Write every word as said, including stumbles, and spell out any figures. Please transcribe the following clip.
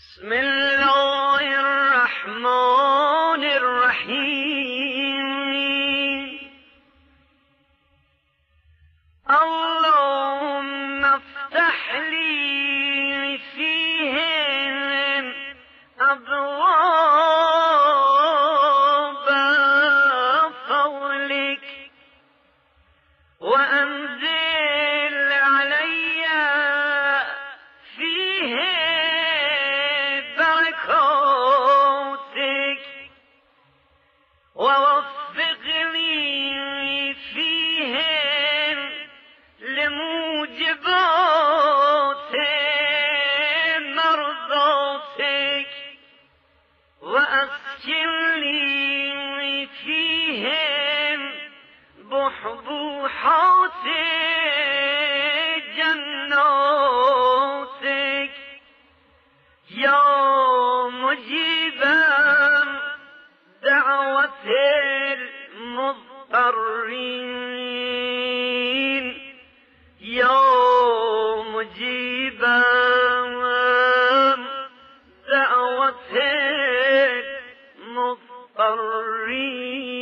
بسم الله الرحمن الرحيم. اللهم افتح لي فيهم أبواب فضلك، وأنزل علي فيهم بركاتك، ووفقني فيهم لموجبات مرضاتك، وأسكن لي فيهم بحبوحات جناتك، يا مجيبا دعوة المضطرين، يا مجيبا دعوة المضطرين.